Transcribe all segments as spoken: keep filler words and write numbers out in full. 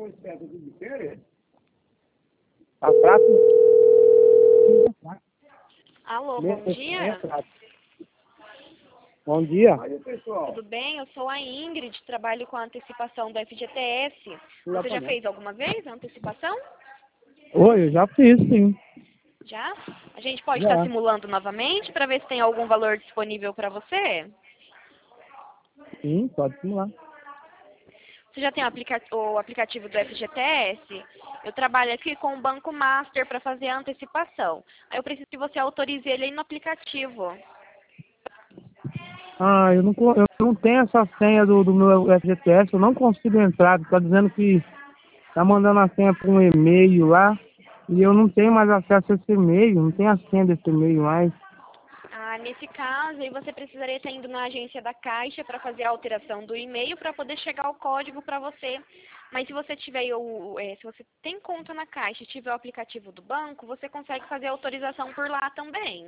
A prata. Alô, bom dia. Bom dia. Tudo bem? Eu sou a Ingrid, trabalho com a antecipação do F G T S. Você já fez alguma vez a antecipação? Oi, eu já fiz, sim. Já? A gente pode Já. estar simulando novamente para ver se tem algum valor disponível para você? Sim, pode simular. Você já tem o, aplica o aplicativo do F G T S? Eu trabalho aqui com o Banco Master para fazer a antecipação. Aí eu preciso que você autorize ele aí no aplicativo. Ah, eu não, co- eu não tenho essa senha do, do meu F G T S, eu não consigo entrar. Tá dizendo que tá mandando a senha para um e-mail lá e eu não tenho mais acesso a esse e-mail, não tenho a senha desse e-mail mais. Ah, nesse caso, aí você precisaria estar indo na agência da Caixa para fazer a alteração do e-mail para poder chegar o código para você. Mas se você tiver o, é, se você tem conta na Caixa e tiver o aplicativo do banco, você consegue fazer a autorização por lá também.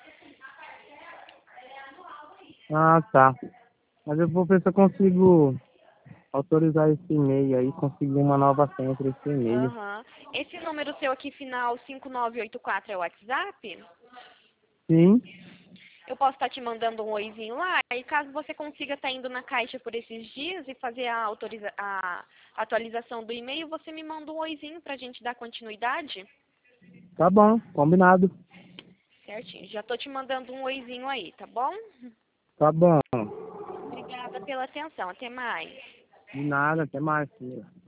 Ah, tá. Mas eu vou ver se eu consigo autorizar esse e-mail aí, conseguir uma nova senha para esse e-mail. Aham. Esse número seu aqui, final cinco nove oito quatro, é o WhatsApp? Sim, Eu posso estar te mandando um oizinho lá, e caso você consiga estar indo na Caixa por esses dias e fazer a, autoriza a atualização do e-mail, você me manda um oizinho para a gente dar continuidade? tá bom, combinado. Certinho. Já tô te mandando um oizinho aí, tá bom? Tá bom. Obrigada pela atenção. Até mais. De nada, até mais, filha.